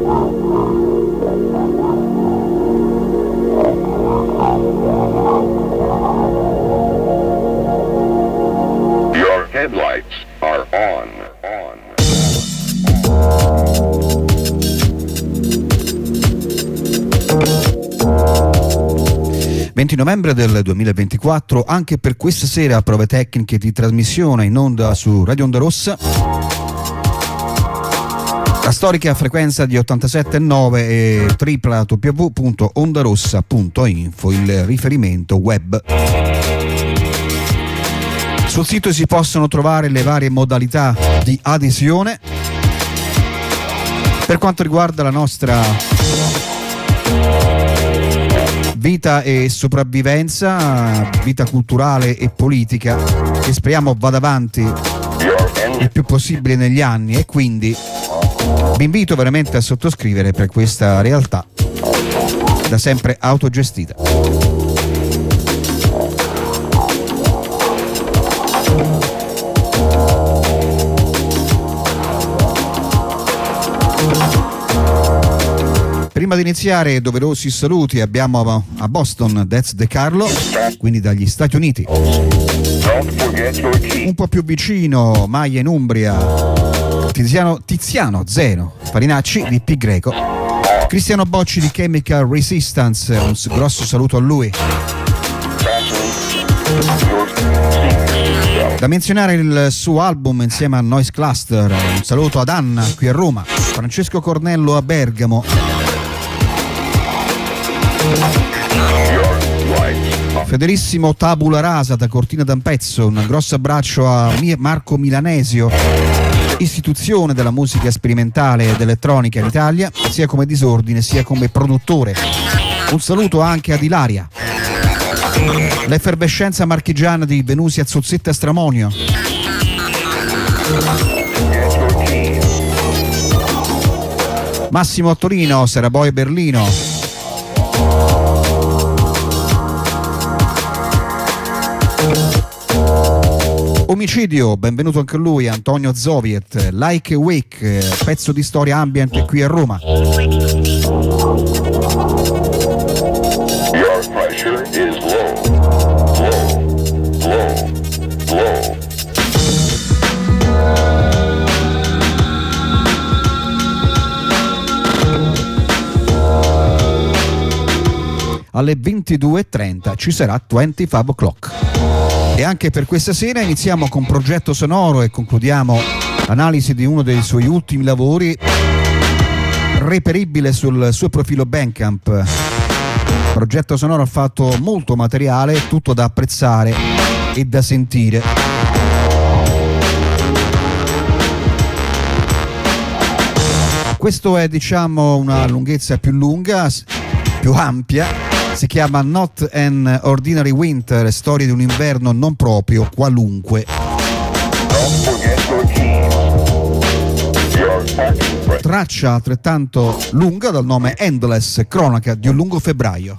Your headlights are on. 20 novembre del 2024, anche per questa sera prove tecniche di trasmissione in onda su Radio Onda Rossa. La storica frequenza di 87.9 e www.ondarossa.info, il riferimento web. Sul sito si possono trovare le varie modalità di adesione. Per quanto riguarda la nostra vita e sopravvivenza, vita culturale e politica, che speriamo vada avanti il più possibile negli anni, e quindi vi invito veramente a sottoscrivere per questa realtà da sempre autogestita. Prima di iniziare, doverosi saluti. Abbiamo a Boston That's De Carlo, quindi dagli Stati Uniti. Un po' più vicino, Maia in Umbria, Tiziano Zeno Farinacci di Pi Greco, Cristiano Bocci di Chemical Resistance, un grosso saluto a lui. Da menzionare il suo album insieme a Noise Cluster, un saluto ad Anna qui a Roma, Francesco Cornello a Bergamo, Federissimo Tabula Rasa da Cortina d'Ampezzo, un grosso abbraccio a Marco Milanesio, istituzione della musica sperimentale ed elettronica in Italia, sia come disordine sia come produttore. Un saluto anche ad Ilaria, l'effervescenza marchigiana di Venusia Zozzetta Stramonio. Massimo a Torino, Seraboy Berlino. Omicidio, benvenuto anche lui, Antonio Zoviet, Like Wake, pezzo di storia ambient qui a Roma. Your pressure is low. Alle 22.30 ci sarà 25 O'Clock. E anche per questa sera iniziamo con Progetto Sonoro e concludiamo l'analisi di uno dei suoi ultimi lavori, reperibile sul suo profilo Bandcamp. Progetto Sonoro ha fatto molto materiale, tutto da apprezzare e da sentire. Questo è, diciamo, una lunghezza più lunga, più ampia. Si chiama Not an Ordinary Winter, storia di un inverno non proprio qualunque. Traccia altrettanto lunga dal nome Endless, cronaca di un lungo febbraio.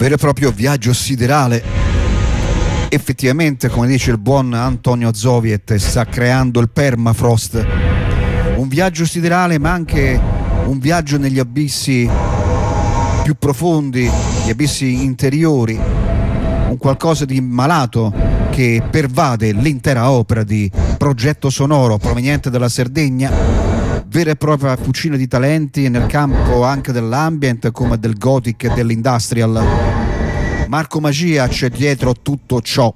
vero e proprio viaggio siderale. Effettivamente, come dice il buon Antonio Zoviet, sta creando il permafrost. Un viaggio siderale, ma anche un viaggio negli abissi più profondi, gli abissi interiori, un qualcosa di malato che pervade l'intera opera di Progetto Sonoro proveniente dalla Sardegna, vera e propria fucina di talenti nel campo anche dell'ambient come del gothic e dell'industrial. Marco Magia c'è dietro tutto ciò.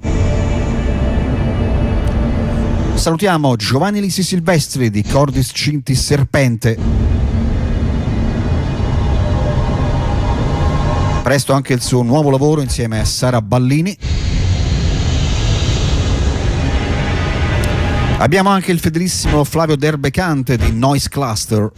Salutiamo Giovanni Lisi Silvestri di Cordis Cinti Serpente. Presto anche il suo nuovo lavoro insieme a Sara Ballini. Abbiamo anche il fedelissimo Flavio Derbecante di Noise Cluster.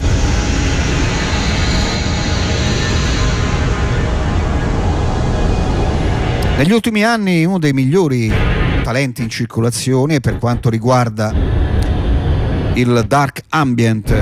Negli ultimi anni uno dei migliori talenti in circolazione per quanto riguarda il dark ambient.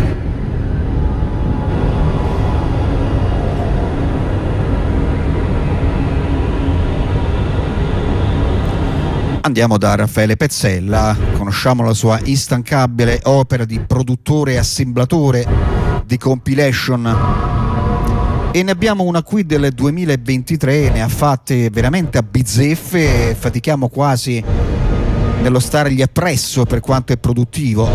Andiamo da Raffaele Pezzella, conosciamo la sua instancabile opera di produttore e assemblatore di compilation, e ne abbiamo una qui del 2023, ne ha fatte veramente a bizzeffe, fatichiamo quasi nello stargli appresso per quanto è produttivo.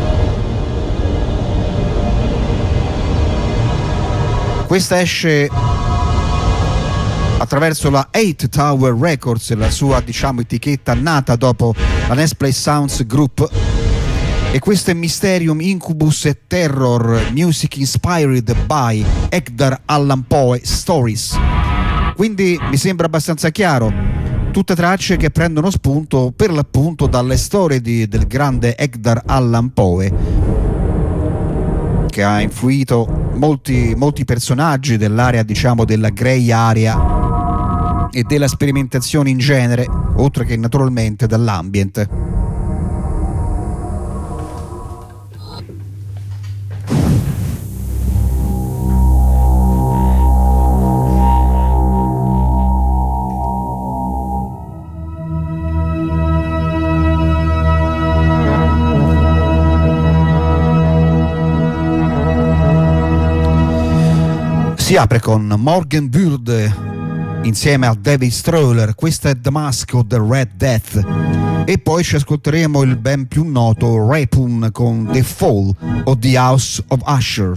Questa esce attraverso la 8 Tower Records, la sua etichetta nata dopo la Next Play Sounds Group, e questo è Mysterium Incubus e Terror Music Inspired by Edgar Allan Poe Stories. Quindi mi sembra abbastanza chiaro, tutte tracce che prendono spunto per l'appunto dalle storie del grande Edgar Allan Poe, che ha influito molti personaggi dell'area della Grey Area e della sperimentazione in genere, oltre che naturalmente dall'ambient. Si apre con Morgan Bird insieme a David Stroller, questa è The Mask of the Red Death, e poi ci ascolteremo il ben più noto Rapun con The Fall of the House of Usher.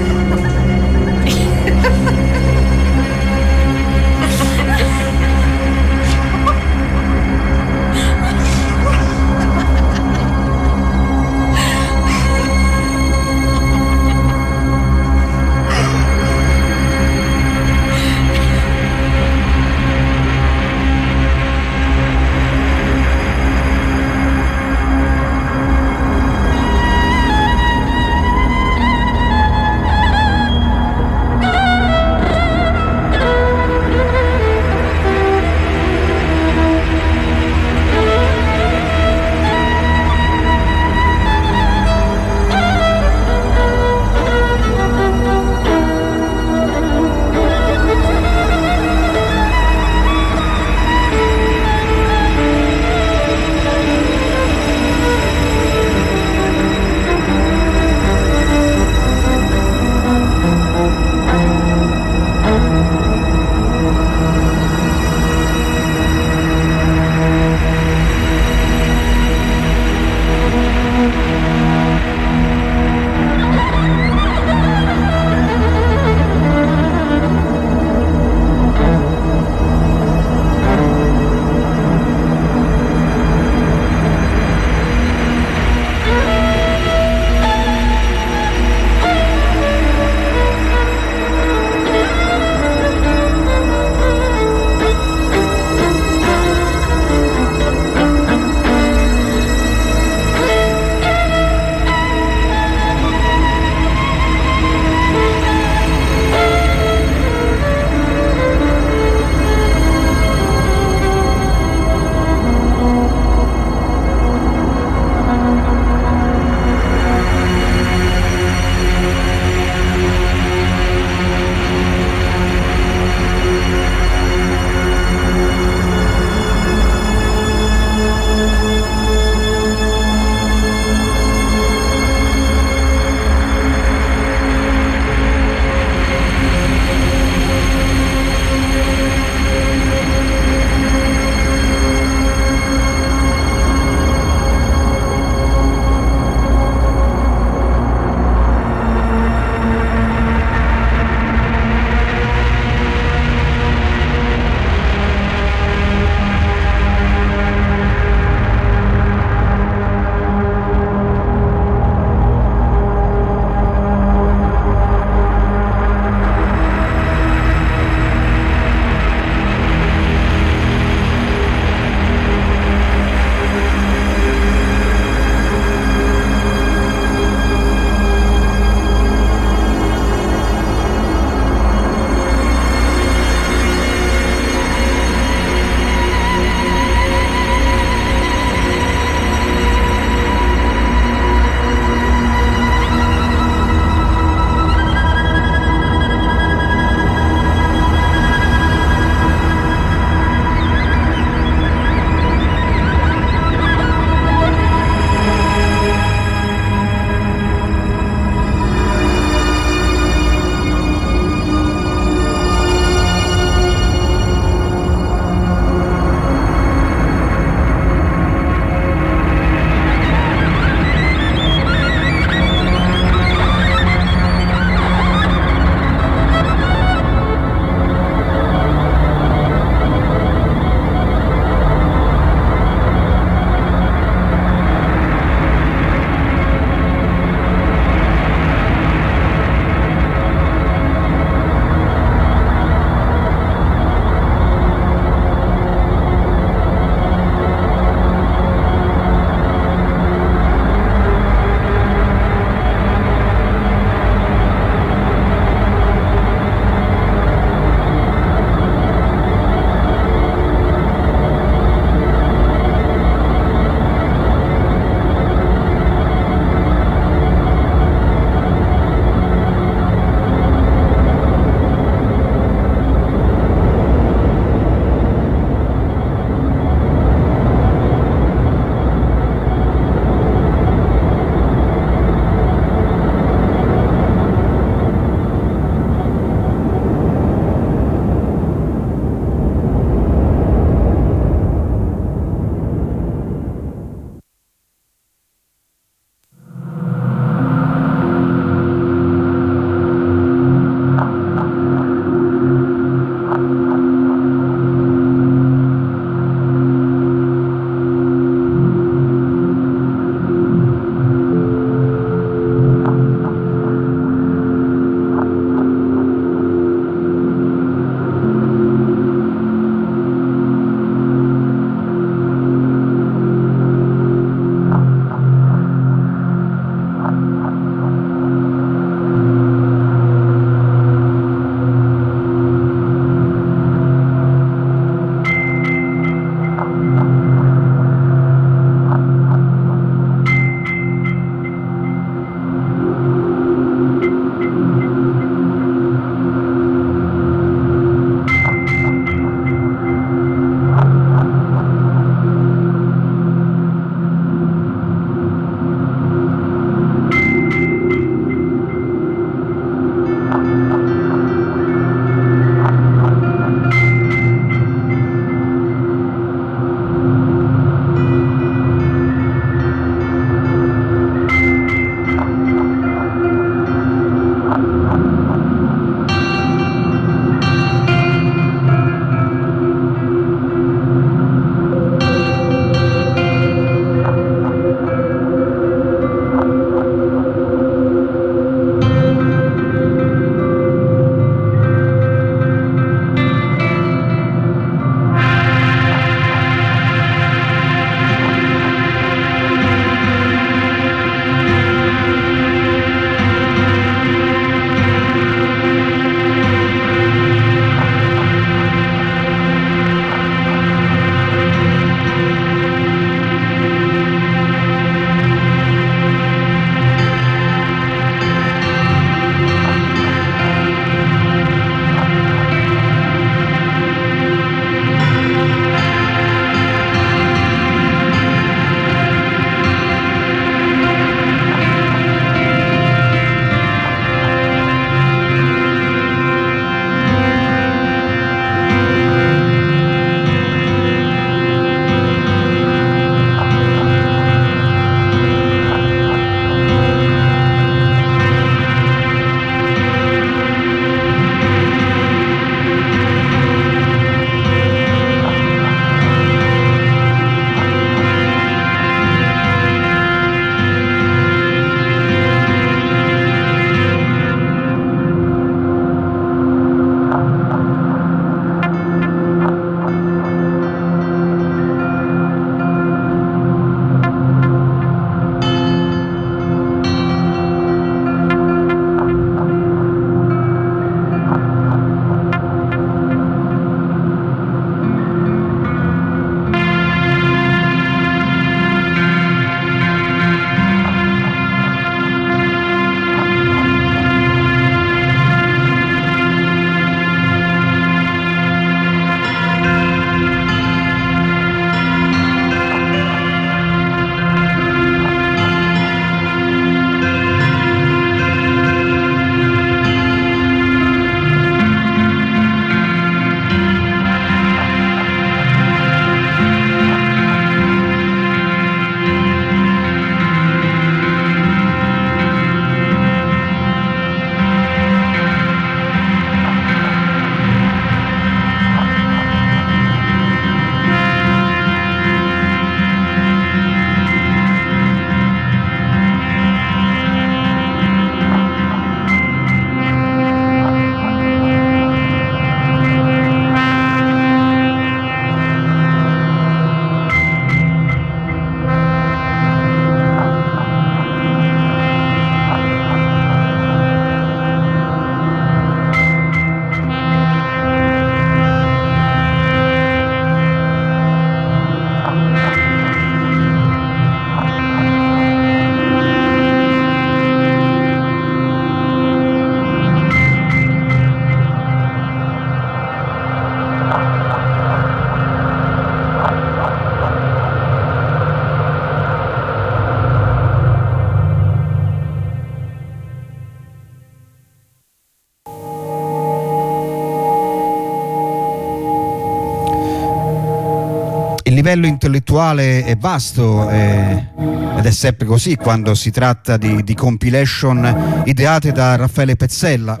livello intellettuale è vasto ed è sempre così quando si tratta di compilation ideate da Raffaele Pezzella.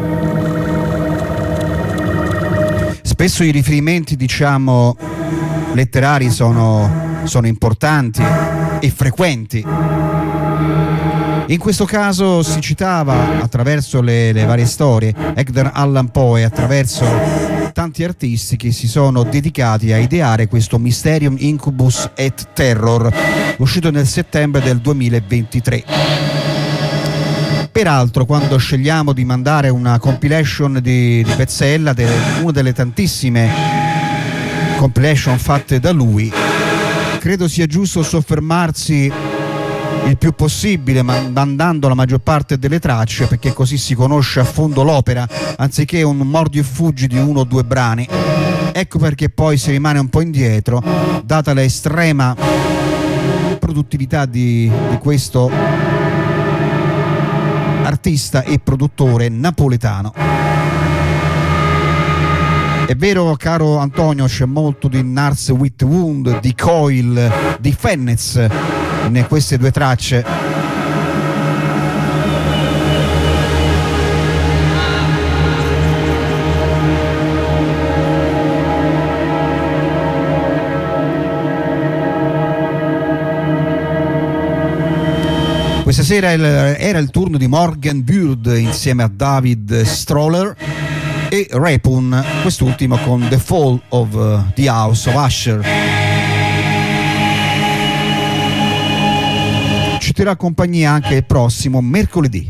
Spesso i riferimenti, diciamo, letterari sono importanti e frequenti. In questo caso si citava, attraverso le varie storie, Edgar Allan Poe, attraverso tanti artisti che si sono dedicati a ideare questo Mysterium Incubus et Terror, uscito nel settembre del 2023. Peraltro, quando scegliamo di mandare una compilation di Pezzella, una delle tantissime compilation fatte da lui, credo sia giusto soffermarsi il più possibile mandando la maggior parte delle tracce, perché così si conosce a fondo l'opera anziché un mordi e fuggi di 1 o 2 brani. Ecco perché poi si rimane un po' indietro, data la estrema produttività di questo artista e produttore napoletano. È vero, caro Antonio, c'è molto di Nurse with Wound, di Coil, di Fennez in queste 2 tracce. Questa sera era il turno di Morgan Bird insieme a David Stroller e Rapun, quest'ultimo con The Fall of the House of Usher. Ci terrà compagnia anche il prossimo mercoledì.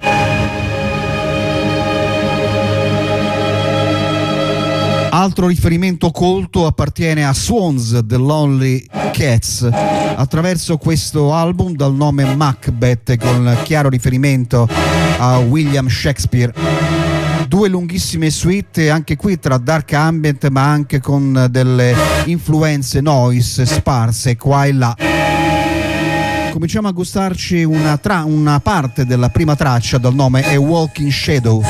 Altro riferimento colto appartiene a Swans The Lonely Cats, attraverso questo album dal nome Macbeth, con chiaro riferimento a William Shakespeare. 2 lunghissime suite, anche qui tra dark ambient ma anche con delle influenze noise sparse qua e là. Cominciamo a gustarci una parte della prima traccia dal nome A Walking Shadow.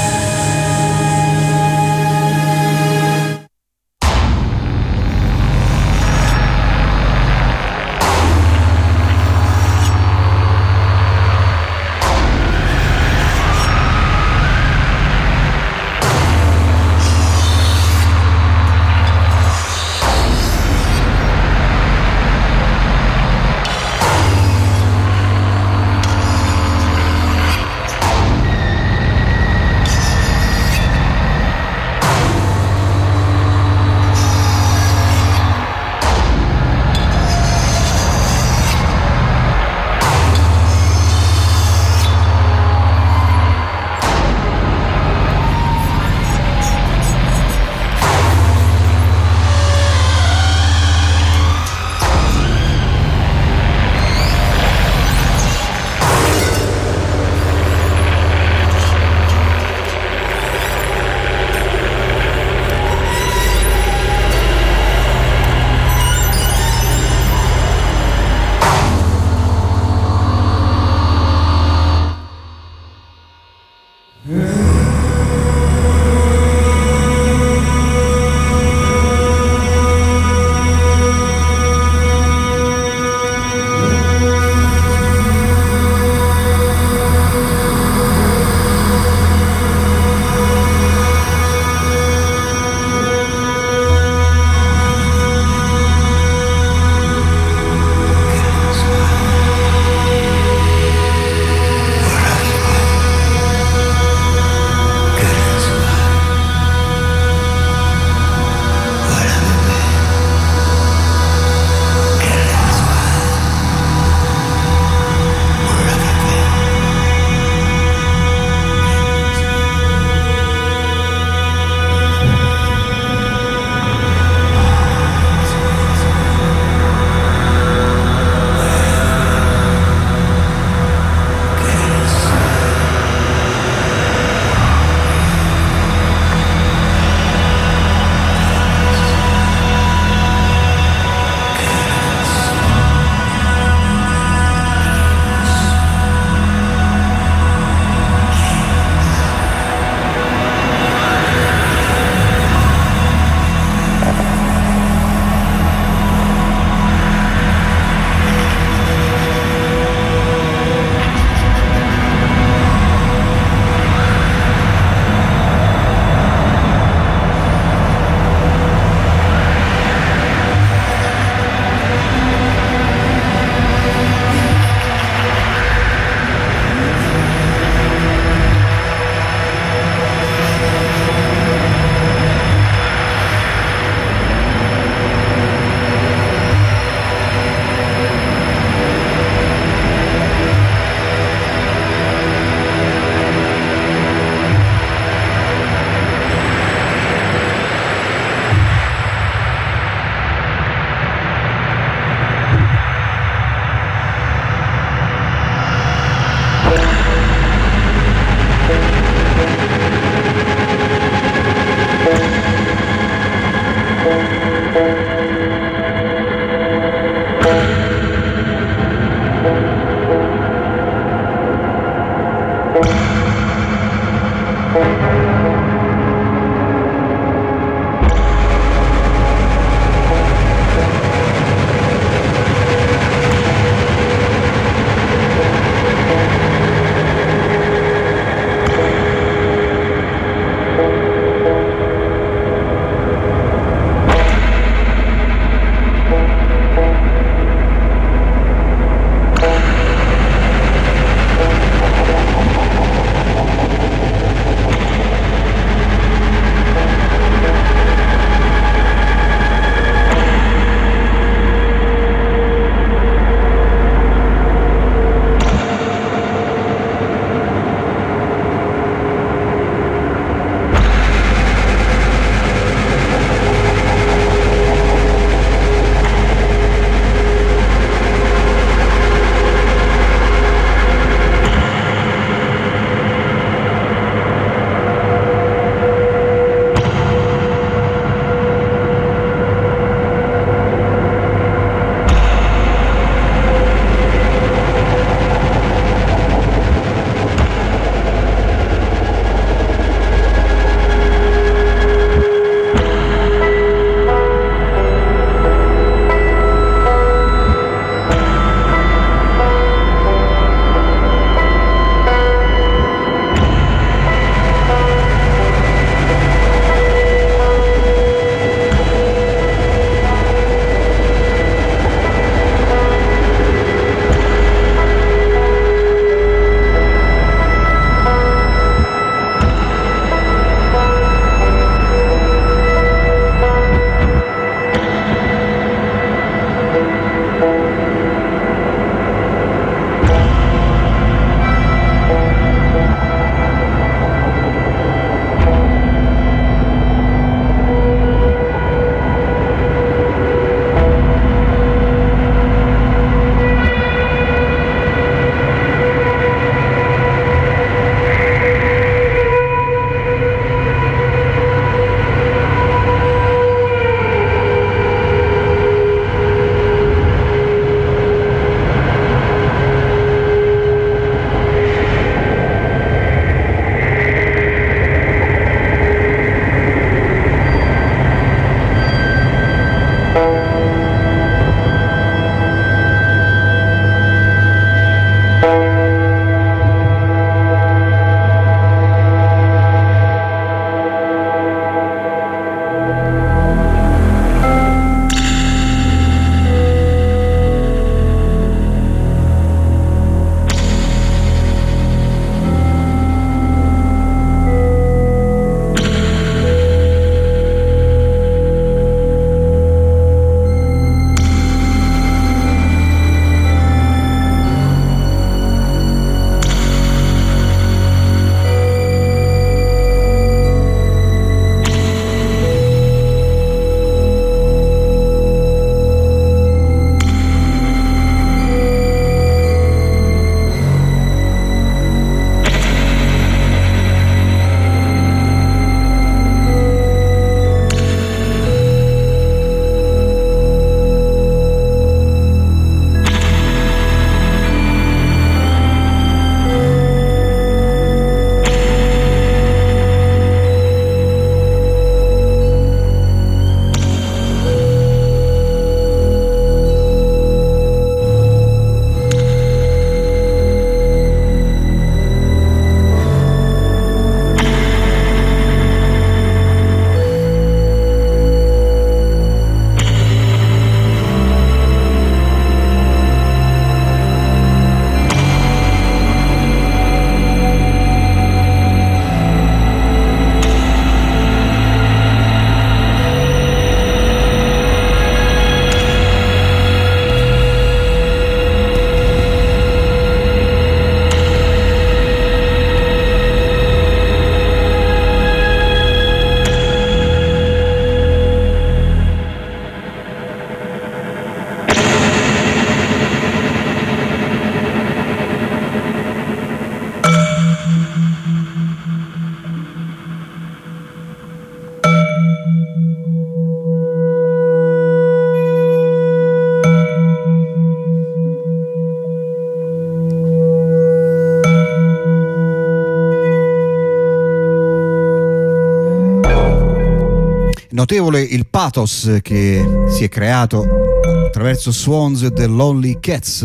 notevole il pathos che si è creato attraverso Swans e The Lonely Cats.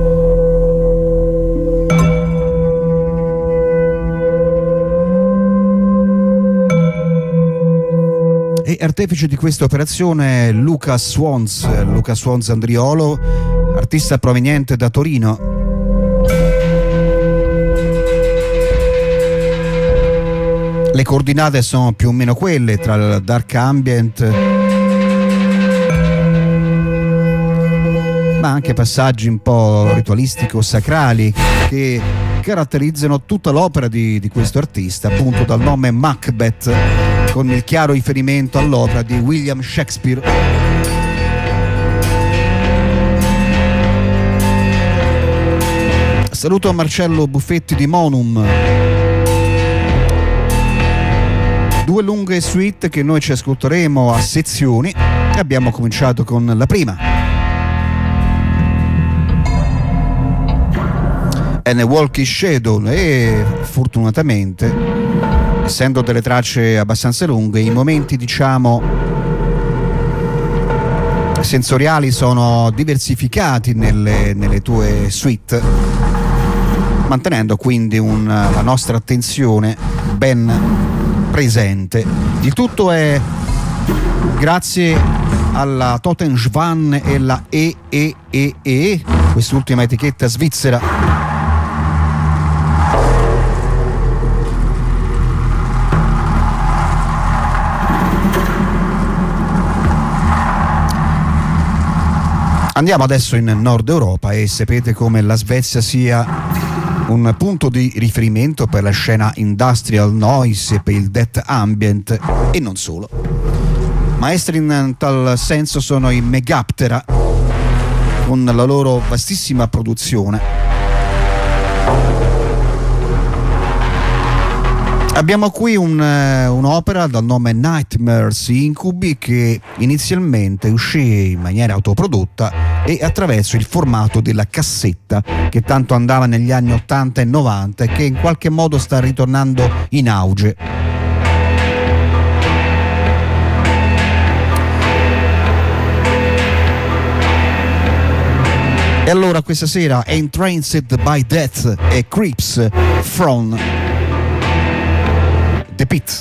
E artefice di questa operazione è Luca Swans Andriolo, artista proveniente da Torino. Le coordinate sono più o meno quelle tra il dark ambient, ma anche passaggi un po' ritualistico-sacrali che caratterizzano tutta l'opera di questo artista, appunto dal nome Macbeth, con il chiaro riferimento all'opera di William Shakespeare. Saluto a Marcello Buffetti di Monum. 2 lunghe suite che noi ci ascolteremo a sezioni. Abbiamo cominciato con la prima, And a Walking Shadow, e fortunatamente, essendo delle tracce abbastanza lunghe, i momenti diciamo sensoriali sono diversificati nelle tue suite, mantenendo quindi la nostra attenzione ben presente. Il tutto è grazie alla Totenschwan e la EEEE, quest'ultima etichetta svizzera. Andiamo adesso in Nord Europa e sapete come la Svezia sia un punto di riferimento per la scena industrial noise e per il death ambient, e non solo. Maestri in tal senso sono i Megaptera, con la loro vastissima produzione. Abbiamo qui un'opera dal nome Nightmares Incubi, che inizialmente uscì in maniera autoprodotta e attraverso il formato della cassetta, che tanto andava negli anni 80 e 90 e che in qualche modo sta ritornando in auge. E allora questa sera Entranced by Death e Creeps from the Pit.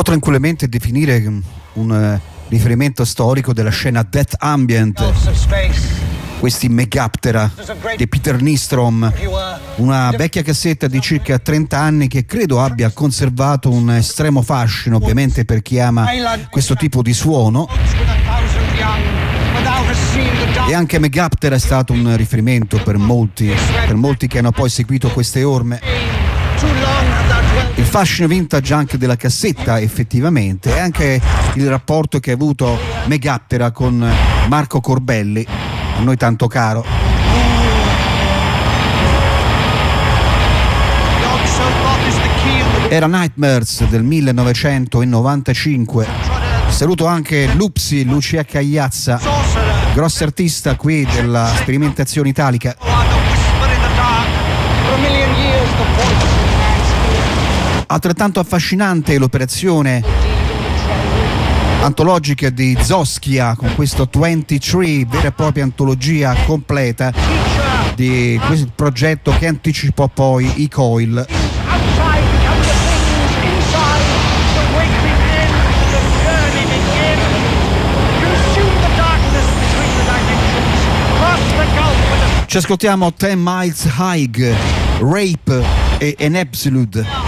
può tranquillamente definire un riferimento storico della scena Death Ambient. Questi Megaptera di Peter Nystrom, una vecchia cassetta di circa 30 anni che credo abbia conservato un estremo fascino, ovviamente per chi ama questo tipo di suono. E anche Megaptera è stato un riferimento per molti che hanno poi seguito queste orme. Il fascino vintage anche della cassetta, effettivamente, e anche il rapporto che ha avuto Megaptera con Marco Corbelli, a noi tanto caro. Era Nightmares del 1995. Saluto anche Lupsi, Lucia Cagliazza, grossa artista qui della sperimentazione italica. Altrettanto affascinante l'operazione antologica di Zoschia con questo 23, vera e propria antologia completa di questo progetto che anticipò poi i Coil. Ci ascoltiamo 10 Miles High, Rape e An Absolute.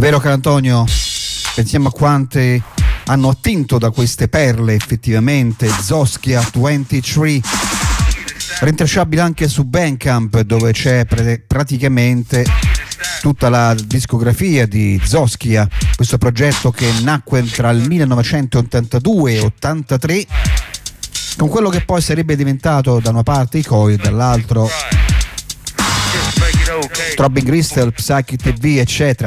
vero, caro Antonio? Pensiamo a quante hanno attinto da queste perle, effettivamente. Zoskia 23, rintracciabile anche su Bandcamp, dove c'è praticamente tutta la discografia di Zoskia, questo progetto che nacque tra il 1982 e 83, con quello che poi sarebbe diventato da una parte i Coil, dall'altro Throbbing Gristle, Psychic TV, eccetera.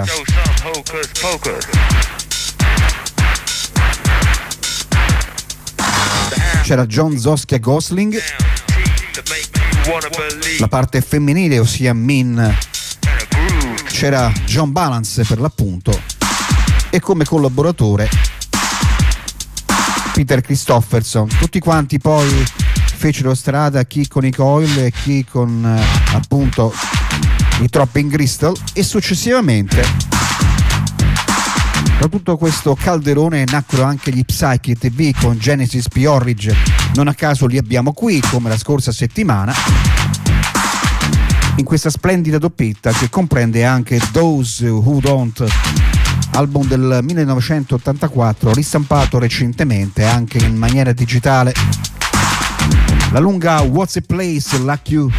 C'era John Zoskia Gosling, la parte femminile, ossia Min. C'era John Balance per l'appunto, e come collaboratore Peter Christopherson. Tutti quanti poi fecero strada, chi con i Coil e chi con appunto i Throbbing Gristle, e successivamente da tutto questo calderone nacquero anche gli Psychic TV con Genesis P-Orridge. Non a caso li abbiamo qui, come la scorsa settimana, in questa splendida doppietta che comprende anche Those Who Don't, album del 1984, ristampato recentemente anche in maniera digitale. La lunga What's a Place Like You.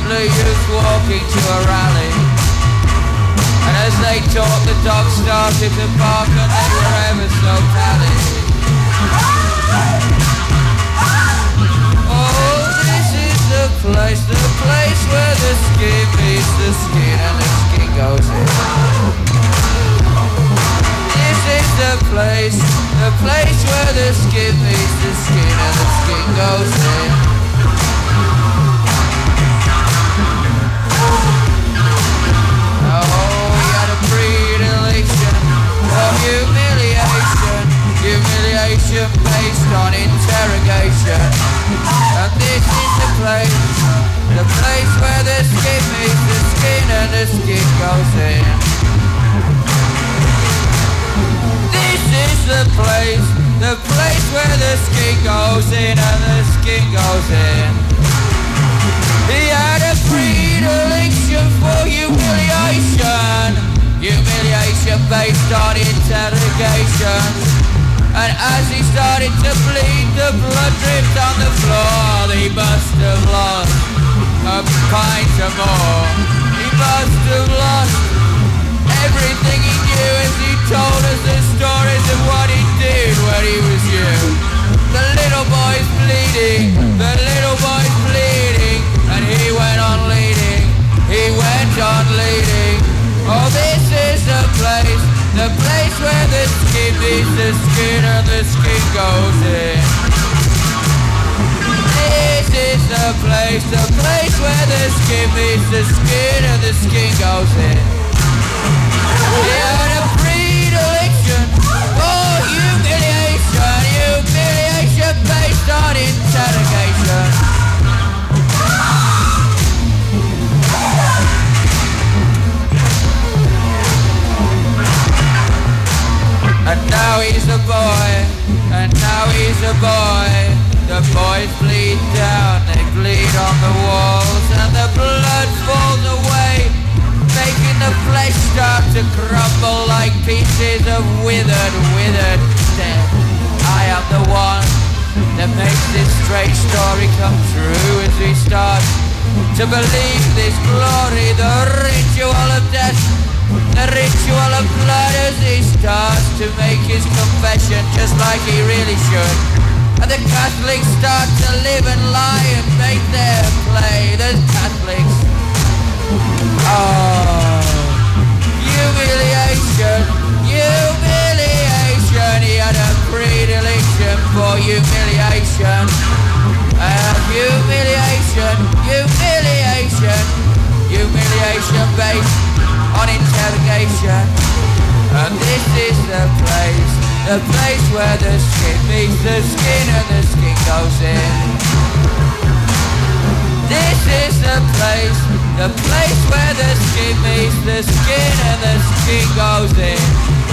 blue youth walking to a rally. And as they talked, the dogs started to bark and they were ever so pally. Oh, this is the place where the skin meets the skin and the skin goes in. This is the place where the skin meets the skin and the skin goes in. Oh, he had a predilection for humiliation based on interrogation. And this is the place where the skin meets the skin and the skin goes in. This is the place where the skin goes in and the skin goes in. He had a predilection for humiliation based on interrogation. And as he started to bleed, the blood dripped on the floor. He must have lost a pint or more. He must have lost everything he knew as he told us the stories of what he did when he was you. The little boy's bleeding, and he went on leading. Oh, this is the place where the skin meets the skin and the skin goes in. This is the place where the skin meets the skin and the skin goes in. He had a predilection for humiliation based on interrogation. And now he's a boy, the boys bleed down, they bleed on the walls, and the blood falls away, making the flesh start to crumble like pieces of withered death. I am the one that makes this strange story come true as we start to believe this glory, the ritual of death. The ritual of blood as he starts to make his confession just like he really should. And the Catholics start to live and lie and make their play. The Catholics. Oh, humiliation. He had a predilection for humiliation. Humiliation based on interrogation. And this is the place where the skin meets the skin and the skin goes in. This is the place where the skin meets the skin and the skin goes in.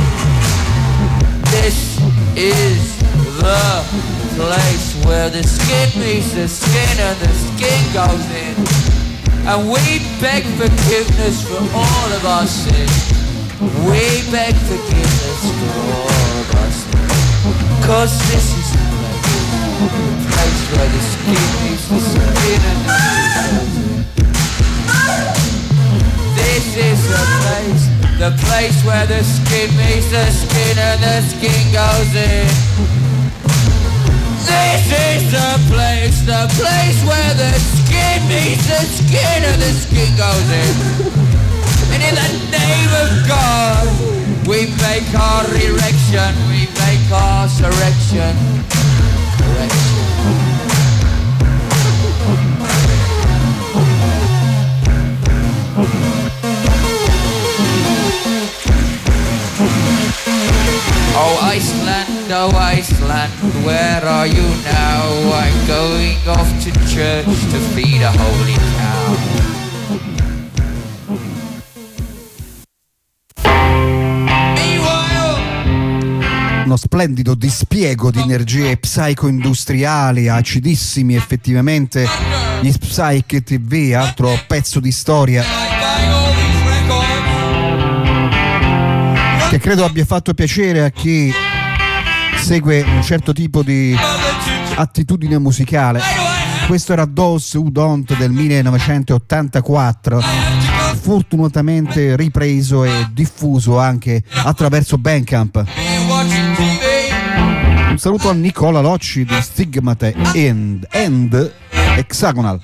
This is the place where the skin meets the skin and the skin goes in. And we beg forgiveness for all of our sins. We beg forgiveness for all of our sins. Cause this is the place where the skin meets the skin and the skin goes in. This is the place where the skin meets the skin and the skin goes in. This is the place where the skin meets the skin and the skin goes in. And in the name of God, we make our erection, we make our surrection. Oh Iceland, where are you now? I'm going off to church to feed a holy cow. Uno splendido dispiego di energie psico-industriali, acidissimi effettivamente, gli Psyche TV, altro pezzo di storia che credo abbia fatto piacere a chi segue un certo tipo di attitudine musicale, Questo era Those Who Don't del 1984, fortunatamente ripreso e diffuso anche attraverso Bandcamp. Un saluto a Nicola Locci di Stigmate and Hexagonal.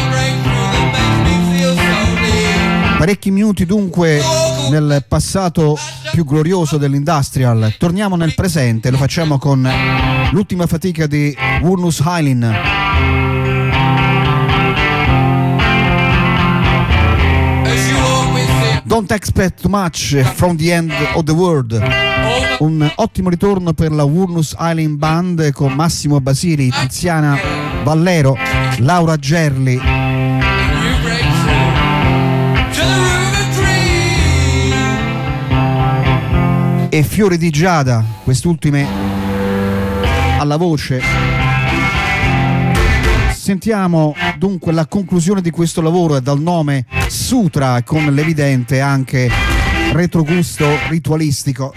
Parecchi minuti dunque nel passato più glorioso dell'industrial. Torniamo nel presente, lo facciamo con l'ultima fatica di Wurnus Island. Don't expect too much from the end of the world. Un ottimo ritorno per la Wurnus Island Band con Massimo Basili, Tiziana Vallero, Laura Gerli e Fiori di Giada, quest'ultime alla voce. Sentiamo dunque la conclusione di questo lavoro dal nome Sutra, con l'evidente anche retrogusto ritualistico.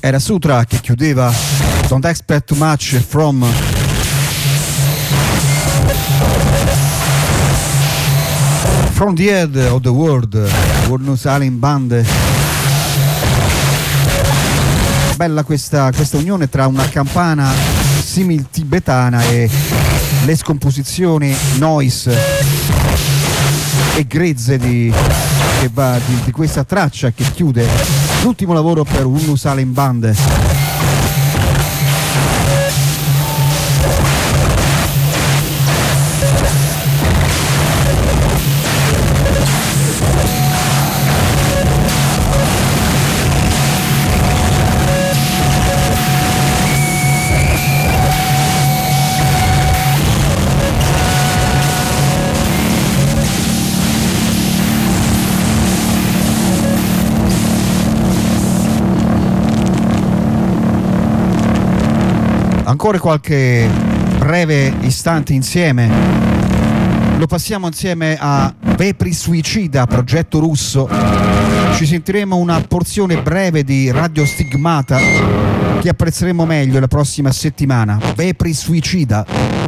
Era Sutra che chiudeva Don't Expect Too Much from the Head of the World, World Saling Band. Bella questa unione tra una campana simil tibetana e le scomposizioni noise e grezze di questa traccia che chiude l'ultimo lavoro per World Saling Band. Ancora qualche breve istante insieme, lo passiamo insieme a Vepri Suicida, progetto russo. Ci sentiremo una porzione breve di Radio Stigmata che apprezzeremo meglio la prossima settimana. Vepri Suicida.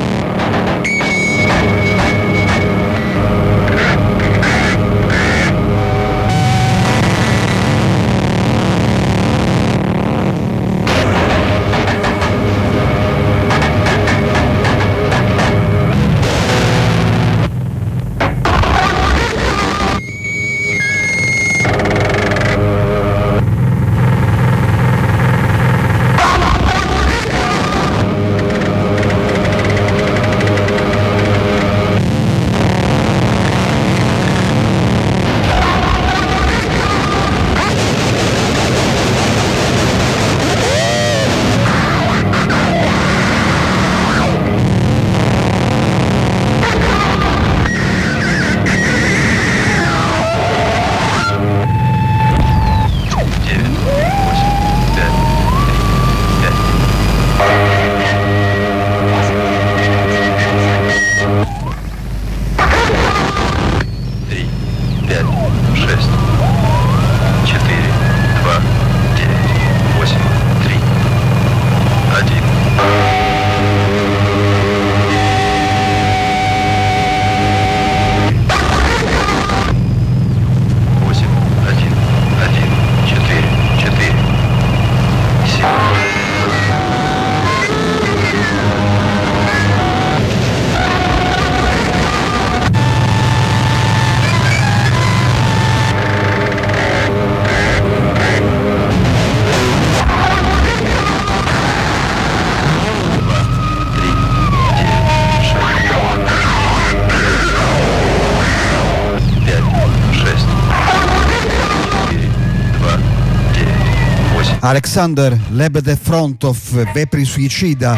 Alexander Lebedev Frontov, Vepri Suicida,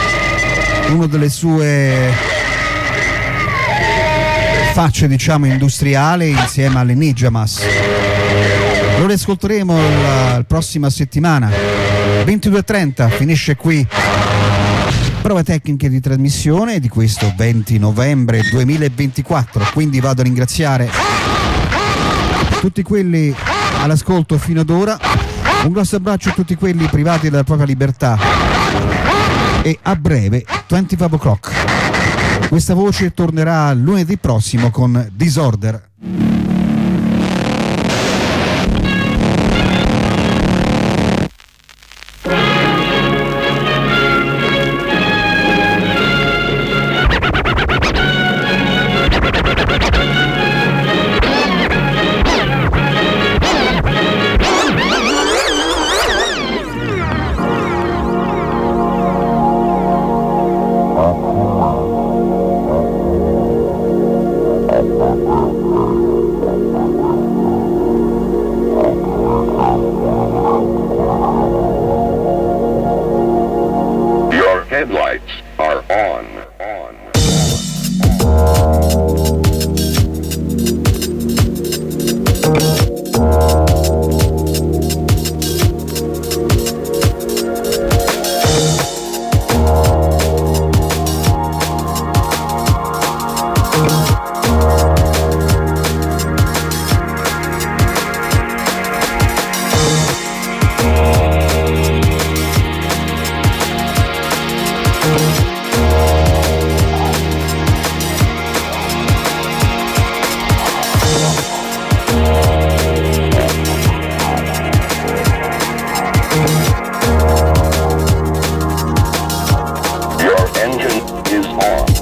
una delle sue facce diciamo industriali insieme alle Nijamas. Lo riascolteremo la prossima settimana. 22:30 finisce qui prove tecniche di trasmissione di questo 20 novembre 2024, quindi vado a ringraziare tutti quelli all'ascolto fino ad ora. Un grosso abbraccio a tutti quelli privati della propria libertà e a breve 25 o'clock. Questa voce tornerà lunedì prossimo con Disorder. is on.